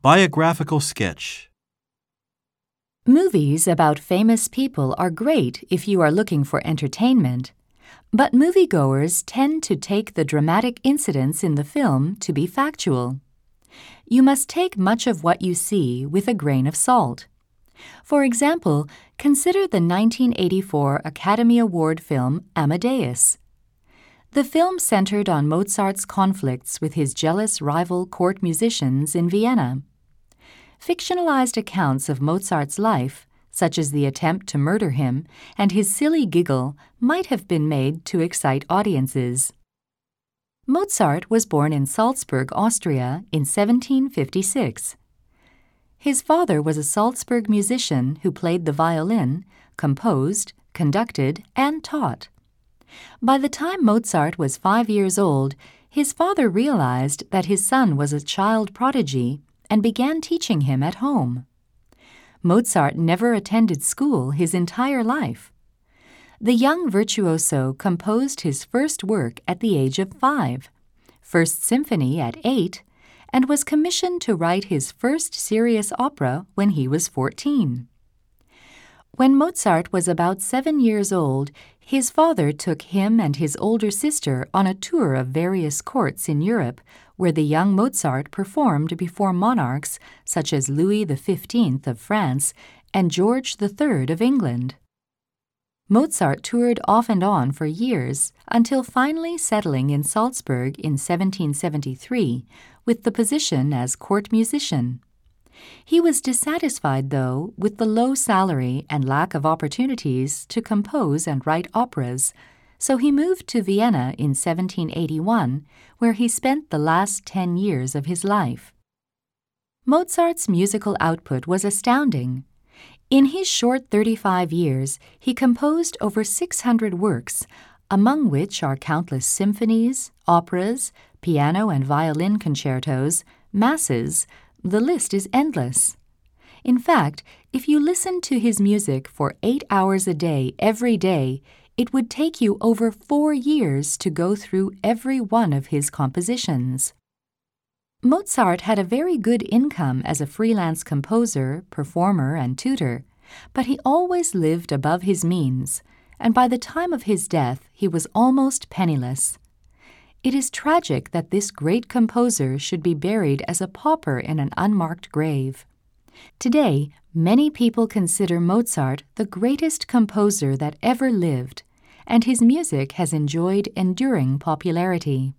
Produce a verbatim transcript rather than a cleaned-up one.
Biographical sketch. Movies about famous people are great if you are looking for entertainment, but moviegoers tend to take the dramatic incidents in the film to be factual. You must take much of what you see with a grain of salt. For example, consider the nineteen eighty-four Academy Award film Amadeus. The film centered on Mozart's conflicts with his jealous rival court musicians in Vienna. Fictionalized accounts of Mozart's life, such as the attempt to murder him and his silly giggle, might have been made to excite audiences. Mozart was born in Salzburg, Austria, in seventeen fifty-six. His father was a Salzburg musician who played the violin, composed, conducted, and taught. By the time Mozart was five years old, his father realized that his son was a child prodigy and began teaching him at home. Mozart never attended school his entire life. The young virtuoso composed his first work at the age of five, First Symphony at eight, and was commissioned to write his first serious opera when he was fourteen. When Mozart was about seven years old, his father took him and his older sister on a tour of various courts in Europe, where the young Mozart performed before monarchs such as Louis the Fifteenth of France and George the Third of England. Mozart toured off and on for years until finally settling in Salzburg in seventeen seventy-three with the position as court musician. He was dissatisfied, though, with the low salary and lack of opportunities to compose and write operas, so he moved to Vienna in seventeen eighty-one, where he spent the last ten years of his life. Mozart's musical output was astounding. In his short thirty-five years, he composed over six hundred works, among which are countless symphonies, operas, piano and violin concertos, masses. The list is endless. In fact, if you listened to his music for eight hours a day every day, it would take you over four years to go through every one of his compositions. Mozart had a very good income as a freelance composer, performer, and tutor, but he always lived above his means, and by the time of his death he was almost penniless. It is tragic that this great composer should be buried as a pauper in an unmarked grave. Today, many people consider Mozart the greatest composer that ever lived, and his music has enjoyed enduring popularity.